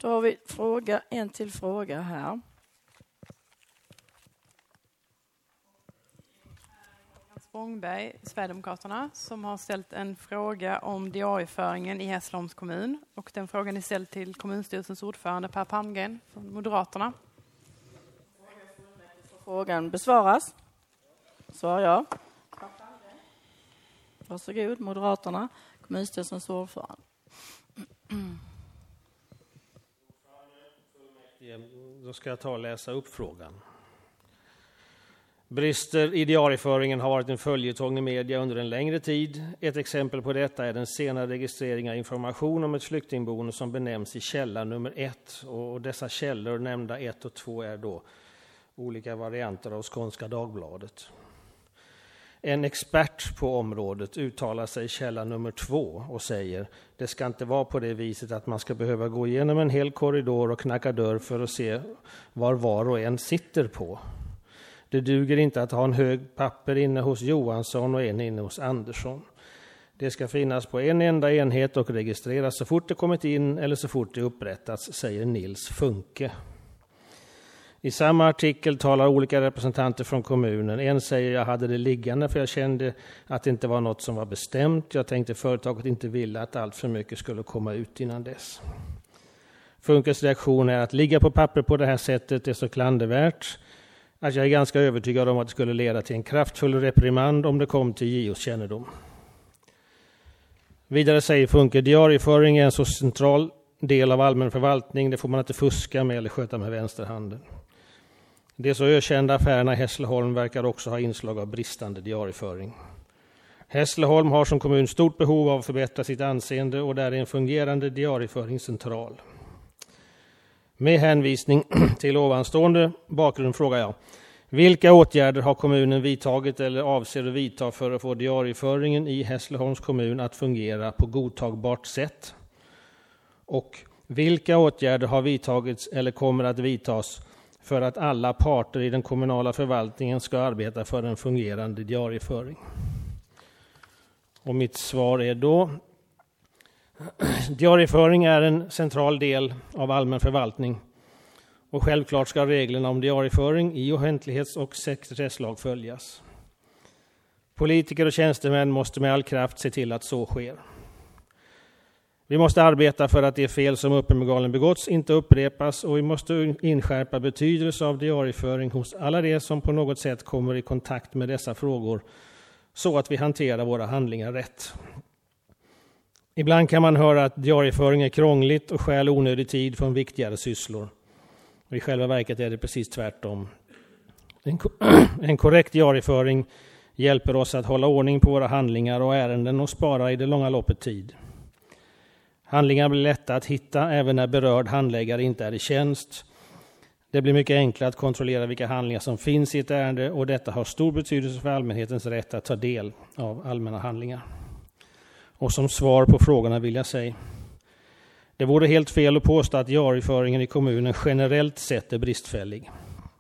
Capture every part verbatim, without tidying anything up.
Då har vi fråga, en till fråga här. Spångberg, Sverigedemokraterna, som har ställt en fråga om diarieföringen i Hässleholms kommun. Och den frågan är ställd till kommunstyrelsens ordförande Per Palmgren från Moderaterna. Frågan besvaras. Svar ja. Varsågod, Moderaterna, kommunstyrelsens ordförande. Då ska jag ta och läsa upp frågan. Brister i diarieföringen har varit en följetong i media under en längre tid. Ett exempel på detta är den sena registreringen av information om ett flyktingboende som benämns i källa nummer ett. Och dessa källor nämnda ett och två är då olika varianter av Skånska Dagbladet. En expert på området uttalar sig i källa nummer två och säger: det ska inte vara på det viset att man ska behöva gå igenom en hel korridor och knacka dörr för att se var var och en sitter på. Det duger inte att ha en hög papper inne hos Johansson och en inne hos Andersson. Det ska finnas på en enda enhet och registreras så fort det kommit in eller så fort det upprättats, säger Nils Funke. I samma artikel talar olika representanter från kommunen. En säger: jag hade det liggande för jag kände att det inte var något som var bestämt. Jag tänkte företaget inte ville att allt för mycket skulle komma ut innan dess. Funkes reaktion är att ligga på papper på det här sättet är så klandervärt att jag är ganska övertygad om att det skulle leda till en kraftfull reprimand om det kom till J O:s kännedom. Vidare säger Funke: diarieföring är en så central del av allmän förvaltning, det får man inte fuska med eller sköta med vänsterhanden. De så ökända affärerna i Hässleholm verkar också ha inslag av bristande diarieföring. Hässleholm har som kommun stort behov av att förbättra sitt anseende och där är en fungerande diarieföring central. Med hänvisning till ovanstående bakgrund frågar jag: vilka åtgärder har kommunen vidtagit eller avser att vidta för att få diarieföringen i Hässleholms kommun att fungera på godtagbart sätt? Och vilka åtgärder har vidtagits eller kommer att vidtas för att alla parter i den kommunala förvaltningen ska arbeta för en fungerande diarieföring? Och mitt svar är då: diarieföring är en central del av allmän förvaltning och självklart ska reglerna om diarieföring i offentlighets- och sekretesslag följas. Politiker och tjänstemän måste med all kraft se till att så sker. Vi måste arbeta för att de fel som uppenbarligen begåtts inte upprepas och vi måste inskärpa betydelse av diarieföring hos alla de som på något sätt kommer i kontakt med dessa frågor så att vi hanterar våra handlingar rätt. Ibland kan man höra att diarieföring är krångligt och stjäl onödig tid från viktigare sysslor. Och i själva verket är det precis tvärtom. En, en korrekt diarieföring hjälper oss att hålla ordning på våra handlingar och ärenden och spara i det långa loppet tid. Handlingar blir lätta att hitta även när berörd handläggare inte är i tjänst. Det blir mycket enklare att kontrollera vilka handlingar som finns i ett ärende och detta har stor betydelse för allmänhetens rätt att ta del av allmänna handlingar. Och som svar på frågorna vill jag säga: det vore helt fel att påstå att diarieföringen i kommunen generellt sett är bristfällig.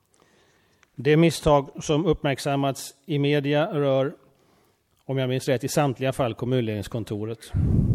Det misstag som uppmärksammats i media rör, om jag minns rätt, i samtliga fall kommunledningskontoret.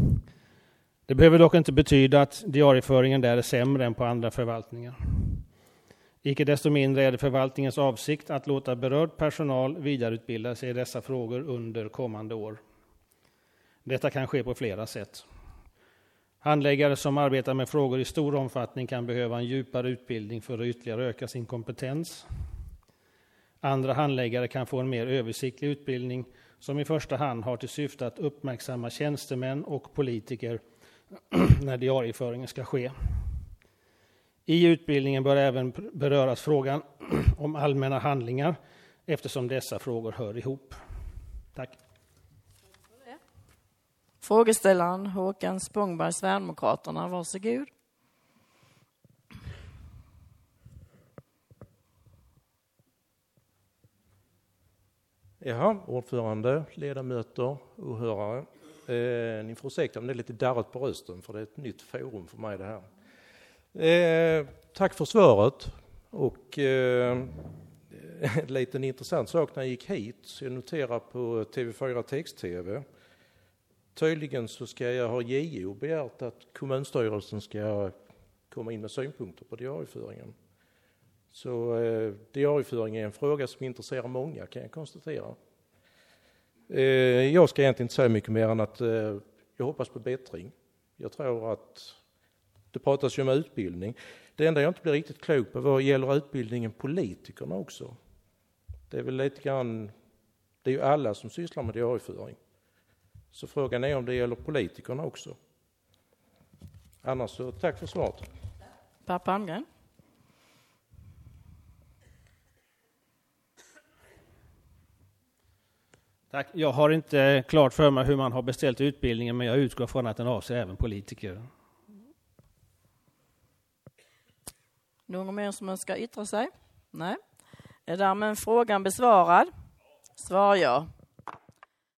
Det behöver dock inte betyda att diarieföringen där är sämre än på andra förvaltningar. Icke desto mindre är det förvaltningens avsikt att låta berörd personal vidareutbilda sig i dessa frågor under kommande år. Detta kan ske på flera sätt. Handläggare som arbetar med frågor i stor omfattning kan behöva en djupare utbildning för att ytterligare öka sin kompetens. Andra handläggare kan få en mer översiktlig utbildning som i första hand har till syfte att uppmärksamma tjänstemän och politiker när diarieföringen ska ske. I utbildningen bör även beröras frågan om allmänna handlingar eftersom dessa frågor hör ihop. Tack. Frågeställaren Håkan Spångberg, Sverigedemokraterna, varsågod. Ja, ordförande, ledamöter, åhörare. Eh, ni får ursäkta om det är lite darrigt på rösten för det är ett nytt forum för mig det här. Eh, tack för svaret och eh, en liten intressant sak när jag gick hit så jag noterar på T V fyra text-tv. Tydligen så ska jag ha J O begärt att kommunstyrelsen ska komma in med synpunkter på diarieföringen. Så eh, diarieföring är en fråga som intresserar många, kan jag konstatera. Eh, jag ska egentligen inte säga mycket mer än att eh, jag hoppas på bättring. Jag tror att det pratas ju om utbildning. Det enda jag inte blir riktigt klok på vad gäller utbildningen politikerna också. Det är väl lite grann, det är ju alla som sysslar med diarieföring. Så frågan är om det gäller politikerna också. Annars så tack för svaret. Per Palmgren. Tack. Jag har inte klart för mig hur man har beställt utbildningen, men jag utgår från att den avser även politiker. Någon mer som önskar yttra sig? Nej. Är därmed frågan besvarad? Svar ja.